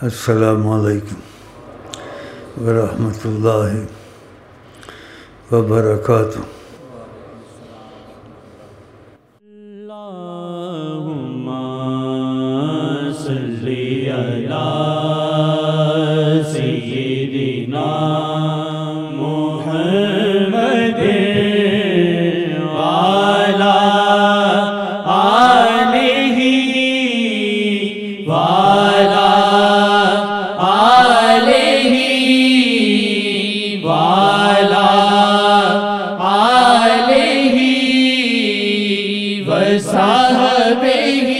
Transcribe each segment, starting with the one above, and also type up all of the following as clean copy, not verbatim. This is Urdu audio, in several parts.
السلام علیکم ورحمۃ اللہ وبرکاتہ۔ اللہم صلی علی سیدنا محمد وعلی آلہ وعلی آلہ وعلی آلہ وصحبہ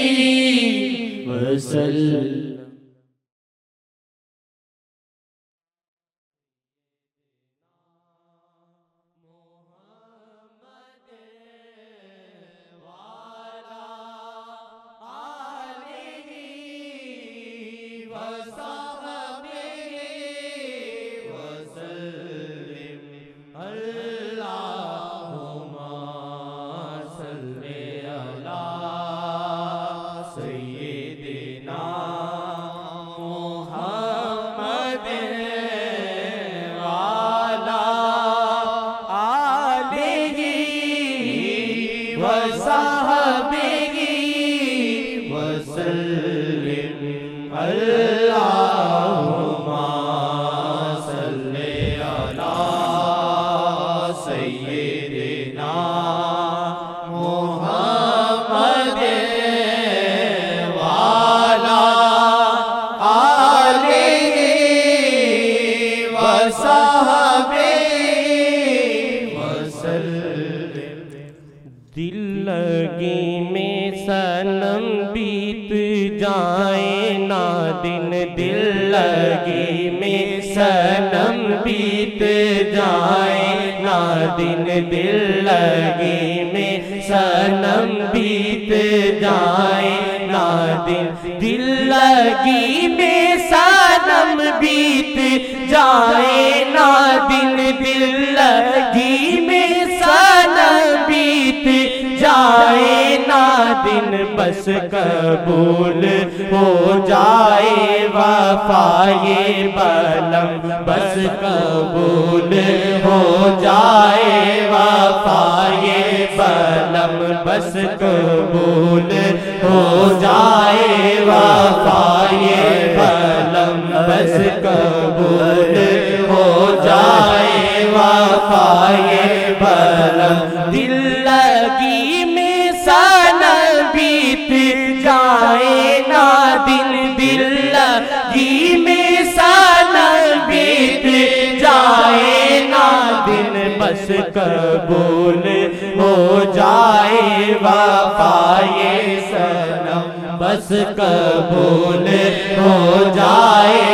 وسلم۔ دل لگی میں صنم بیت جائیں نا دن، دل لگی میں صنم بیت جائیں نا دن، دل لگی میں صنم بیت جائیں نا دن، دل لگی میں صنم بیت جائیں نا دن، دل لگی میں صنم بیت جائے نا دن، بس قبول ہو جائے وفائے بلم، بس قبول ہو جائے وفائے بلم، بس قبول ہو جائے وفائے بلم، بس قبول ہو جائے وفائے بلم، دل لگی میں صنم بیت جائے نا دن، دل لگی میں صنم بیت جائے نا دن، بس قبول ہو جائے وفائے صنم، بس قبول ہو جائے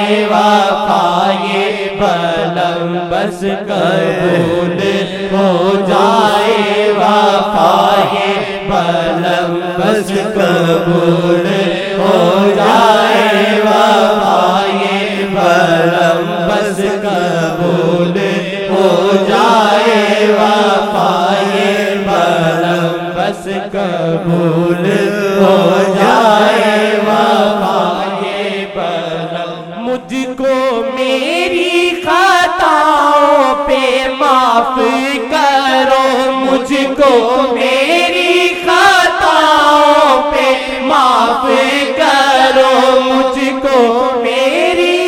وفائے بلم، بس قبول ہو جائے وفائے بلم، بس قبول ہو جائے وفائے بلم، بس قبول ہو جائے وفائے بلم، بس قبول ہو جائے وفائے بلم، مجھ کو میری خطاؤں پہ معاف کرو، مجھ کو میری خطاؤں پہ معاف کرو، مجھ کو میری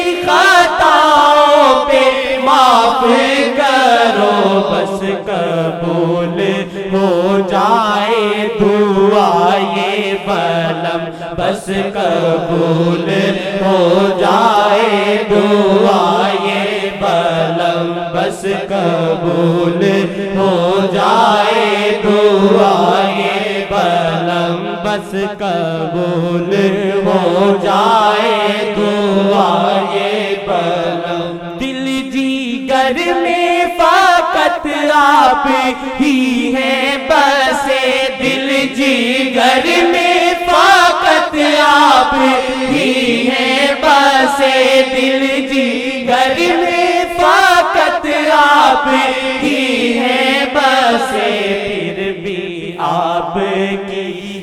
خطاؤں پہ معاف کرو، بس قبول ہو جائے دعا یہ بلم، بس قبول ہو جائے دعا یہ بلم، بس قبول ہو جائے دعا یہ بلم، بس قبول ہو جائے دعا یہ بلم، دل جگر میں فقط آپ ہی ہیں بسے، دل جگر میں فقط آپ ہی ہیں بسے، دل جگر میں فقط آپ ہی ہیں بسے، پھر بھی آپ کی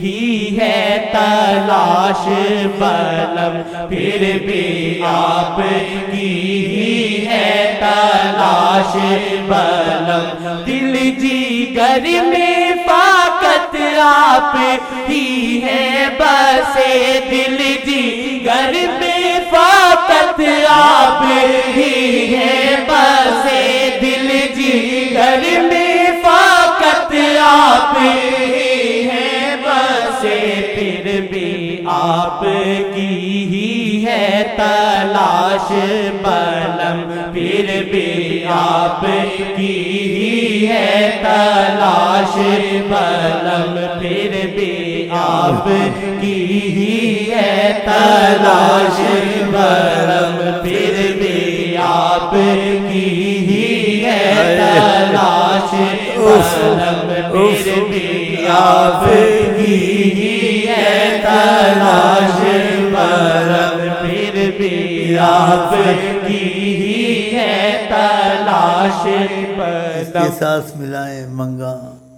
ہی ہے تلاش بلم، پھر بھی آپ کی ہی ہے تلاش بلم، دل جگر میں فقط آپ ہی ہے بسے، دل جگر میں فقط آپ ہی ہے بسے، دل جگر میں فقط آپ ہی ہے بسے، پھر بھی آپ کی ہی ہے تلاش بلم، پھر بھی آپ کی ہی ہے تلاش بلم، پھر بھی آپ کی ہی ہے تلاش بلم، پھر بھی آپ کی ہی ہے تلاش بلم، پھر بھی آپ کی ہی ہے تلاش بلم، پھر بھی آپ کی ہی ہے تلاش بلم۔ اس کے ساتھ ملائیں منگا،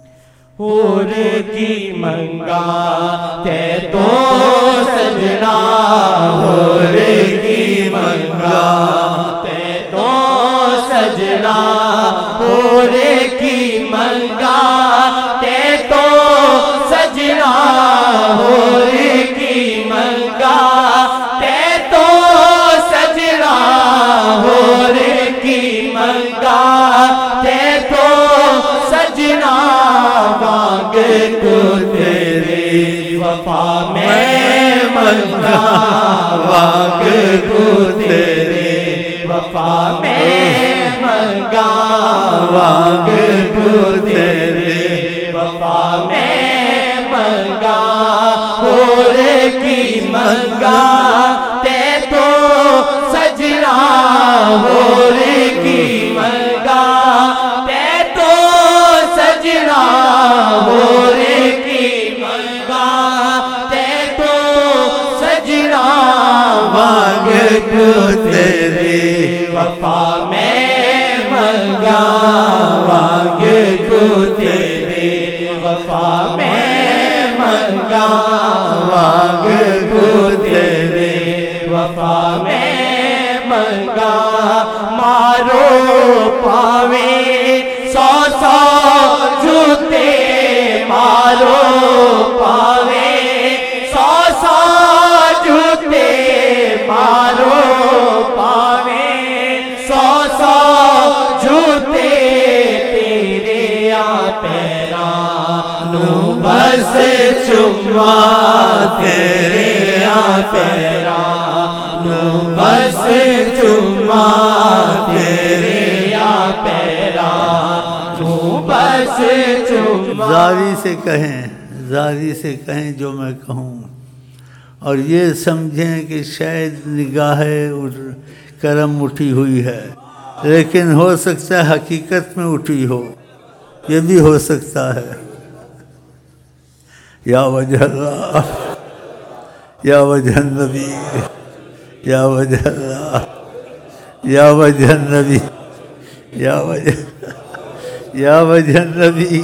حور کی منگا تے تو سجنا، حور کی منگا تے تو سجنا، حور کی منگا تے تو سجنا، حور کی منگا تے تو سجنا، حور کی منگا تے تو سجنا، مانگ کو تیری وفا میں منگا، مانگ کو تیری وفا میں منگا، مانگ کو تیری وفا میں منگا، حور کی منگا تے تو سجنا، حور کی منگا تے تو سجنا، حور کی منگا تے تو سجنا، مانگ کو تیری وفا میں منگا، مانگ کو تیری وفا میں منگا، مانگ کو تیری وفا میں منگا، مارو پاوے سو سو جوتے، مارو پاوے سو سو جوتے، مارو پاوے سو سو جوتے، تیرے پیران نو بس چما، تیرے پیران نو بس چما، تیرے پیران نو بس چما۔ زاری سے کہیں، زاری سے کہیں جو میں کہوں، اور یہ سمجھیں کہ شاید نگاہ کرم اٹھی ہوئی ہے، لیکن ہو سکتا ہے حقیقت میں اٹھی ہو، یہ بھی ہو سکتا ہے۔ یا وجہ اللہ، یا وجہ النبی، یا وجہ اللہ، یا وجہ النبی، یا وجہ النبی۔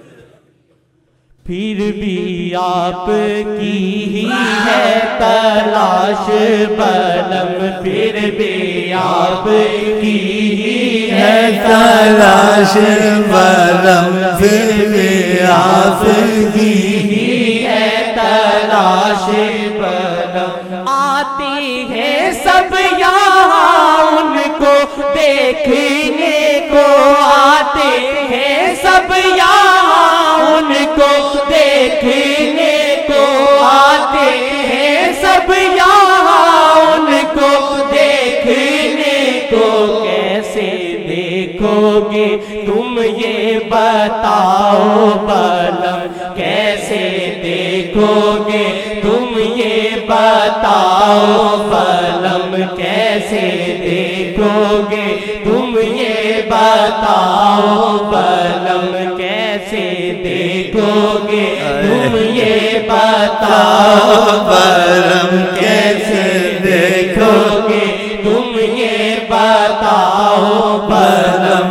پھر بھی آپ کی ہی ہے تلاش بلم، پھر بھی آپ کی ہی ہے تلاش بلم، پھر بھی آپ کی ہی ہے تلاش بلم، آتے ہیں سب یہاں ان کو دیکھنے کو، آتے ہیں سب یہاں ان کو دیکھنے کو، آتے ہیں سب یہاں ان کو دیکھنے کو، کیسے دیکھو گے تم یہ بتاؤ بلم، کیسے دیکھو گے تم یہ بتاؤ بلم، کیسے دیکھو گے تم یہ بتاؤ بلم، کیسے دیکھو گے تم یہ بتاؤ بلم، کیسے دیکھو گے تم یہ بتاؤ بلم،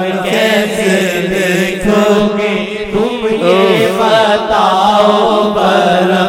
کیسے دیکھو گے تم یہ بتاؤ بلم،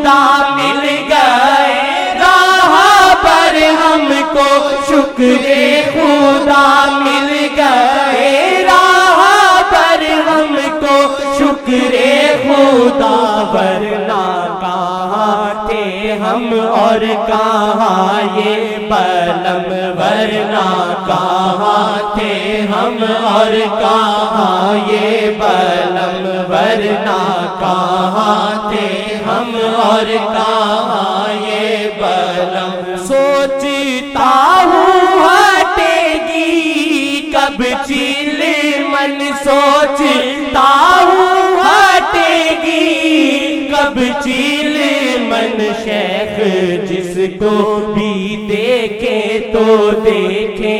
خدا مل گئے راہ پر ہم کو شکر خدا مل گئے راہ پر ہم کو شکر خدا ورنہ کہاں تھے ہم اور کہاں یہ بلم ورنہ کہاں تھے ہم اور کہاں یہ بلم ورنہ کہاں تھے ہم اور کہاں یہ بلم سوچتا ہوں ہٹے گی کب چیل من سوچتا ہوں ہٹے گی کب چیل من شیخ جس کو بھی دیکھے تو دیکھے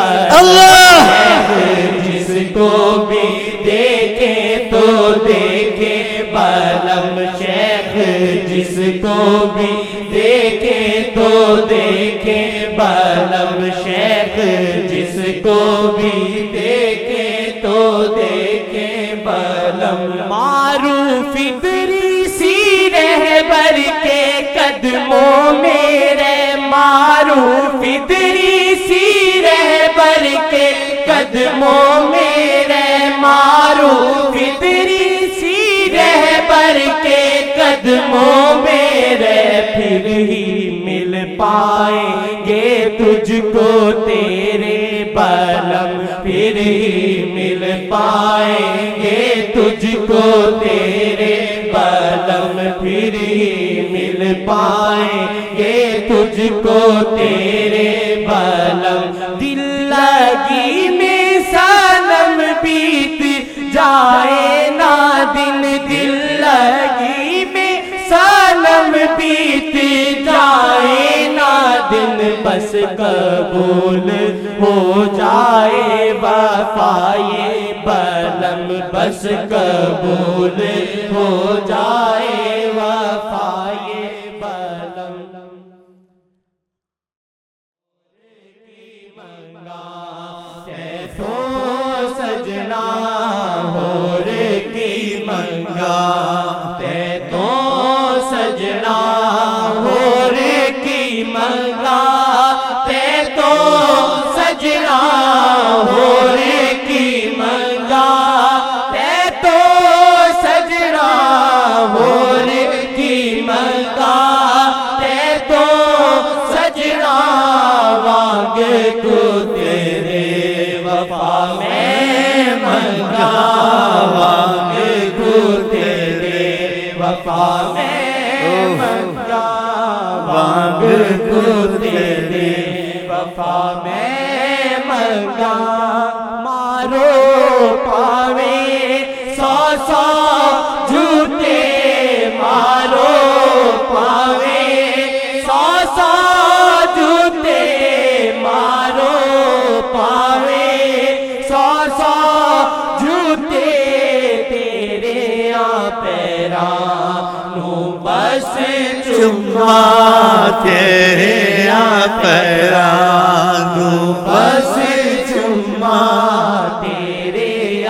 شیخ جس کو بھی دیکھے تو دیکھے بلم شیخ جس کو بھی دیکھے تو دیکھے بلم شیخ جس کو بھی دیکھے تو دیکھے بلم معروف ادریسی رہبر کے قدموں میں رہ معروف ادریسی رہبر کے قدموں میں رہ معروف ادریسی رہبر کے قدموں میں رہ پھر ہی مل پائیں گے تجھ کو تیرے بلم پھر ہی مل پائیں گے تجھ کو تیرے بلم پھر ہی مل پائیں گے تجھ کو تیرے بلم دل لگی میں سنم بیت جائے نا دن دل لگی میں سنم بیت جائے نا دن بس قبول ہو جائے وفائے بلم بس قبول ہو جائے وفائے بلم تو سجنا ہور کی منگا تے تو سجنا ہور کی منگا تے تو سجنا ہور کی منگا تے تو سجنا ہور کی منگا تے تو سجنا وانگ کو تیرے وفا میں منگا وانگ کو تیرے وفا میں منگا وانگ کو تیرے وفا میں منگا مارو پاوے سو سو جھوٹے مارو پاوے سو سو جھوٹے مارو پاوے سو سو جھوٹے تیرے پیرانوں بس چما تیرے پیرانوں بس چما تیرے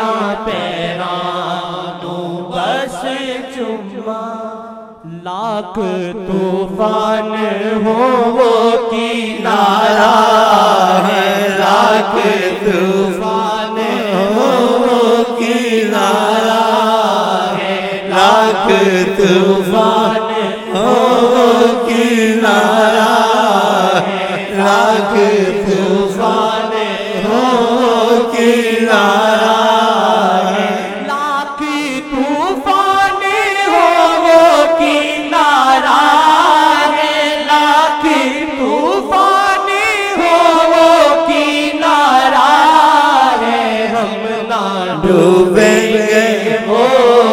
پیرانوں بس چما لاکھ طوفان ہو وہ کنارہ ہے لاکھ طوفان ہو وہ کنارہ ہے لاکھ طوفان ہو وہ کنارہ ہے لاکھ طوفان ہو وہ کنارہ ہے لاکھ طوفان ہو وہ کنارہ ہے لاکھ طوفان ہو وہ کنارہ ہے ہم نہ ڈوبیں گے وہ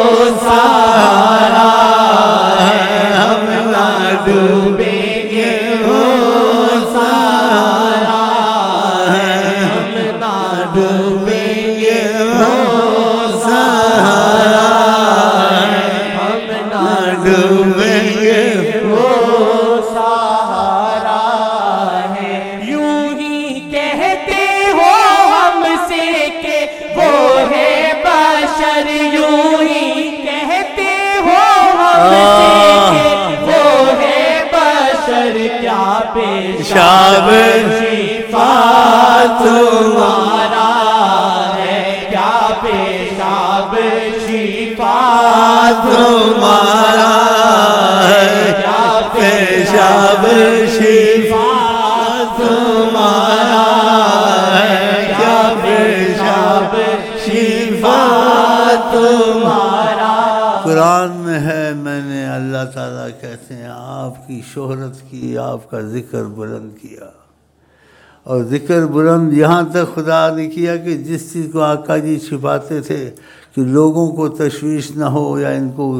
سہارا ہے ہم نہ ڈوبیں گے وہ سہارا ہے ہم نہ ڈوبیں گے وہ سہارا ہے ہم نہ ڈوبیں گے وہ سہارا ہے یوں ہی کہتے ہو ہم سے کہ وہ ہے بشر یوں ہی کہتے ہو ہم سے کہ وہ تمہارا ہے، پیشاب شفا تمہارا ہے، کیا پیشاب شفا تمہارا۔ قرآن میں ہے، میں نے اللہ تعالیٰ کہتے ہیں آپ کی شہرت کی، آپ کا ذکر بلند کیا، اور ذکر بلند یہاں تک خدا نے کیا کہ جس چیز کو آقا جی چھپاتے تھے کہ لوگوں کو تشویش نہ ہو یا ان کو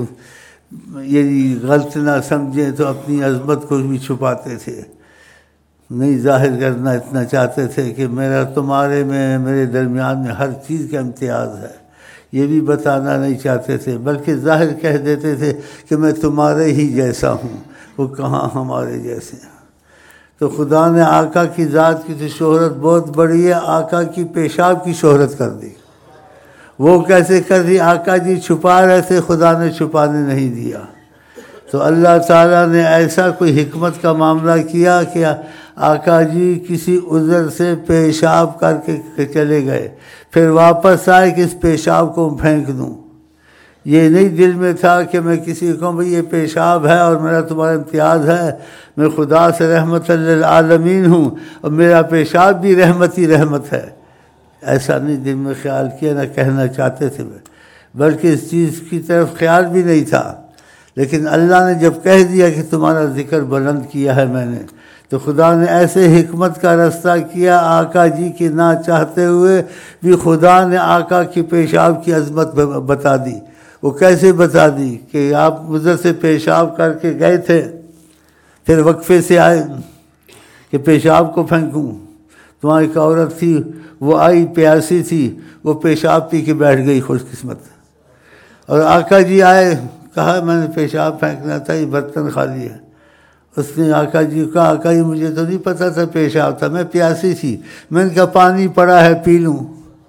یہ غلط نہ سمجھیں، تو اپنی عظمت کو بھی چھپاتے تھے، نہیں ظاہر کرنا اتنا چاہتے تھے کہ میرا تمہارے میں، میرے درمیان میں ہر چیز کا امتیاز ہے، یہ بھی بتانا نہیں چاہتے تھے، بلکہ ظاہر کہہ دیتے تھے کہ میں تمہارے ہی جیسا ہوں، وہ کہاں ہمارے جیسے ہیں۔ تو خدا نے آقا کی ذات کی تو شہرت بہت بڑی ہے، آقا کی پیشاب کی شہرت کر دی۔ وہ کیسے کر دی؟ آقا جی چھپا رہے تھے، خدا نے چھپانے نہیں دیا، تو اللہ تعالیٰ نے ایسا کوئی حکمت کا معاملہ کیا کہ آقا جی کسی عذر سے پیشاب کر کے چلے گئے، پھر واپس آئے کہ اس پیشاب کو پھینک دوں، یہ نہیں دل میں تھا کہ میں کسی کو بھئی یہ پیشاب ہے اور میرا تمہارا امتیاز ہے، میں خدا سے رحمت للعالمین ہوں اور میرا پیشاب بھی رحمت ہی رحمت ہے، ایسا نہیں دل میں خیال کیا، نہ کہنا چاہتے تھے، بلکہ اس چیز کی طرف خیال بھی نہیں تھا، لیکن اللہ نے جب کہہ دیا کہ تمہارا ذکر بلند کیا ہے میں نے، تو خدا نے ایسے حکمت کا رستہ کیا آقا جی کی نہ چاہتے ہوئے بھی خدا نے آقا کی پیشاب کی عظمت بتا دی۔ وہ کیسے بتا دی کہ آپ عذر سے پیشاب کر کے گئے تھے، پھر وقفے سے آئے کہ پیشاب کو پھینکوں، تمہاری ایک عورت تھی وہ آئی پیاسی تھی، وہ پیشاب پی کے بیٹھ گئی خوش قسمت، اور آقا جی آئے، کہا میں نے پیشاب پھینکنا تھا، یہ برتن خالی ہے، اس نے آقا جی کو کہا آقا جی مجھے تو نہیں پتہ تھا پیشاب تھا، میں پیاسی تھی، میں نے کہا پانی پڑا ہے پی لوں،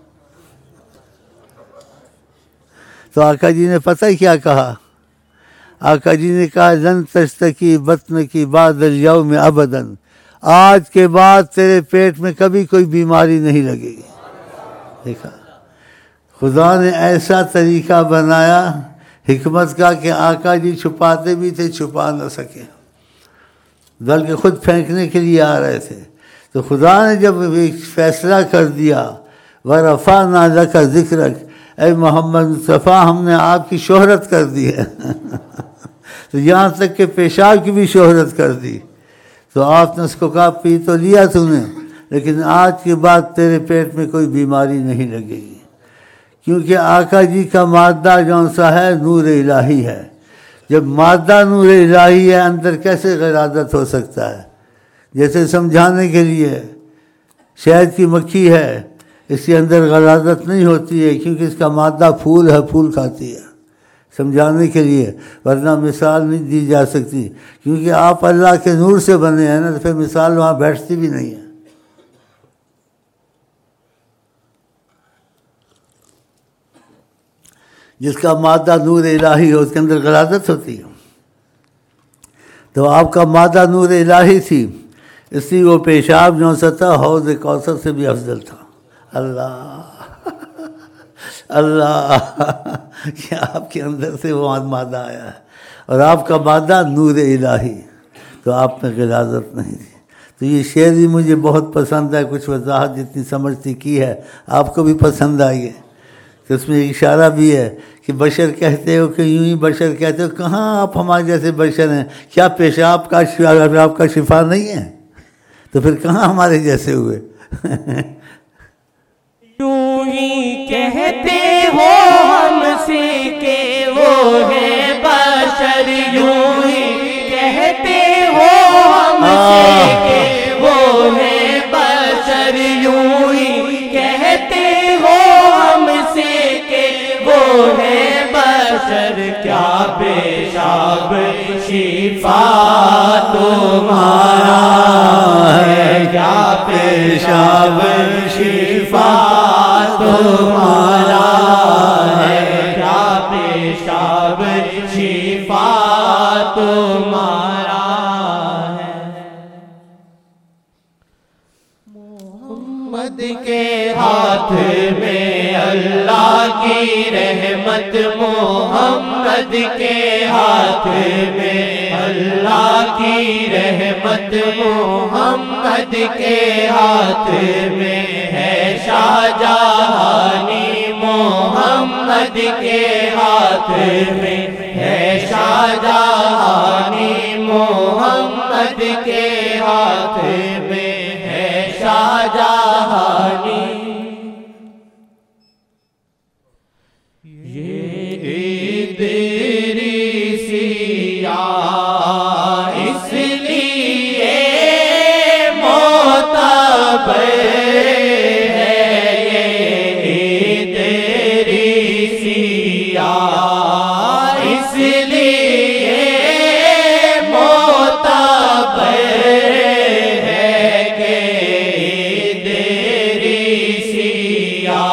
تو آقا جی نے پتہ کیا کہا؟ آقا جی نے کہا لن تشتکی بطن کی بعد الیوم ابدا، آج کے بعد تیرے پیٹ میں کبھی کوئی بیماری نہیں لگے گی۔ دیکھا خدا نے ایسا طریقہ بنایا حکمت کا کہ آقا جی چھپاتے بھی تھے، چھپا نہ سکے، بلکہ خود پھینکنے کے لیے آ رہے تھے، تو خدا نے جب ایک فیصلہ کر دیا وَرَفَعْنَا لَكَ ذِكْرَكَ، اے محمد مصطفیٰ ہم نے آپ کی شہرت کر دی ہے تو یہاں تک کہ پیشاب کی بھی شہرت کر دی، تو آپ نے اس کو کہا پی تو لیا تو نے، لیکن آج کے بعد تیرے پیٹ میں کوئی بیماری نہیں لگے گی، کیونکہ آقا جی کا مادہ جون سا ہے نور الہی ہے، جب مادہ نور الہی ہے اندر کیسے غلاظت ہو سکتا ہے؟ جیسے سمجھانے کے لیے شہد کی مکھی ہے، اس کے اندر غلاظت نہیں ہوتی ہے کیونکہ اس کا مادہ پھول ہے، پھول کھاتی ہے، سمجھانے کے لیے، ورنہ مثال نہیں دی جا سکتی، کیونکہ آپ اللہ کے نور سے بنے ہیں نا، تو پھر مثال وہاں بیٹھتی بھی نہیں ہے۔ جس کا مادہ نور الہی ہو اس کے اندر غلاظت ہوتی ہے، تو آپ کا مادہ نور الہی تھی، اس لیے وہ پیشاب جو سا تھا حوض کوثر سے بھی افضل تھا۔ اللہ اللہ کہ آپ کے اندر سے وہ مادہ آیا ہے، اور آپ کا مادہ نور الہی، تو آپ میں غلاظت نہیں تھی۔ تو یہ شعر بھی مجھے بہت پسند ہے، کچھ وضاحت جتنی سمجھتی کی ہے آپ کو بھی پسند آئی ہے، تو اس میں ایک اشارہ بھی ہے کہ بشر کہتے ہو کہ یوں ہی بشر کہتے ہو، کہاں آپ ہمارے جیسے بشر ہیں، کیا پیشاب کا آپ کا شفا نہیں ہے؟ تو پھر کہاں ہمارے جیسے ہوئے؟ یوں ہی کہتے ہو ہم سے کہ وہ ہے بشر، یوں ہی کہتے ہو ہم سے کہ وہ ہے بشر، یوں ہی کہتے ہو ہم سے کہ وہ ہے بشر، کیا پیشاب شفا تمہارا ہے، کیا پیشاب شفا تمہارا ہے، کیا پیشاب شفا تمہارا ہے۔ محمد کے ہاتھ میں، اللہ کی رحمت محمد کے ہاتھ میں، اللہ کی رحمت محمد کے ہاتھ میں ہے، شاہ جہانی محمد کے ہاتھ میں ہے، شاہ جہانی محمد کے ہاتھ میں ہے، شاہ جہانی۔ یہ تیری سیا اس لیے معتبر ہے، یہ تیری سیا اس لیے معتبر ہے کہ تیری سیا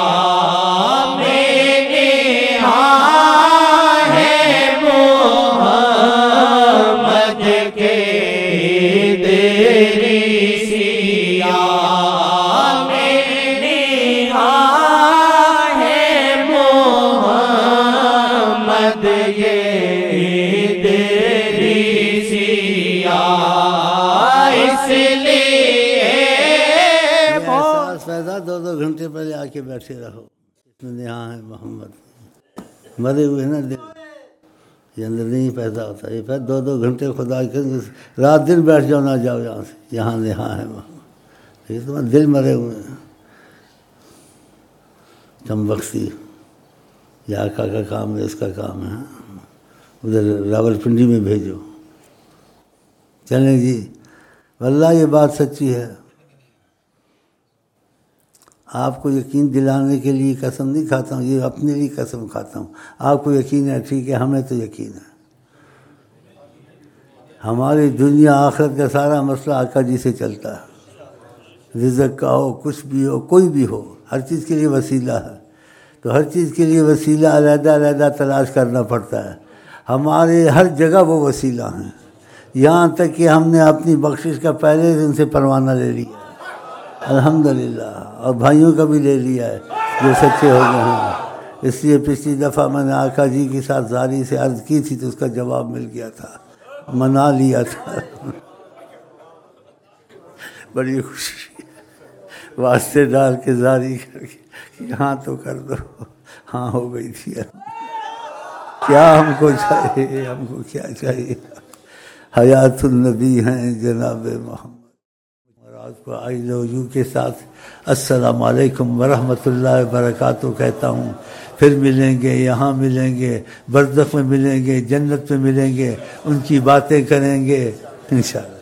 دو دو گھنٹے پہلے آ کے بیٹھے رہو، اس میں یہاں ہے محمد، مرے ہوئے نا دل یہ اندر نہیں پیدا ہوتا، یہ پھر دو دو گھنٹے خدا کے رات دن بیٹھ جاؤ، نہ جاؤ یہاں سے، یہاں ہے محمد، یہ تمہارے دل مرے ہوئے ہیں۔ چم بخشی یہ آقا کا کام ہے، اس کا کام ہے، ادھر راول پنڈی میں بھیجو۔ چلیں جی، واللہ یہ بات سچی ہے، آپ کو یقین دلانے کے لیے قسم نہیں کھاتا ہوں، یہ اپنے لیے قسم کھاتا ہوں۔ آپ کو یقین ہے، ٹھیک ہے، ہمیں تو یقین ہے۔ ہماری دنیا آخرت کا سارا مسئلہ آقا جی سے چلتا ہے، رزق کا ہو، کچھ بھی ہو، کوئی بھی ہو، ہر چیز کے لیے وسیلہ ہے، تو ہر چیز کے لیے وسیلہ علیحدہ علیحدہ تلاش کرنا پڑتا ہے۔ ہمارے ہر جگہ وہ وسیلہ ہیں، یہاں تک کہ ہم نے اپنی بخشش کا پہلے ان سے پروانہ لے لیا الحمدللہ، اور بھائیوں کا بھی لے لیا ہے جو سچے ہو گئے ہیں۔ اس لیے پچھلی دفعہ میں نے آقا جی کے ساتھ زاری سے عرض کی تھی تو اس کا جواب مل گیا تھا، منا لیا تھا، بڑی خوشی، واسطے ڈال کے زاری کر کے یہاں تو کر دو، ہاں ہو گئی تھی۔ کیا ہم کو چاہیے، ہم کو کیا چاہیے، حیات النبی ہیں جناب محمد۔ اور آج کو آئی لو یو کے ساتھ السلام علیکم ورحمۃ اللہ وبرکاتہ کہتا ہوں۔ پھر ملیں گے، یہاں ملیں گے، برزخ میں ملیں گے، جنت میں ملیں گے، ان کی باتیں کریں گے انشاءاللہ۔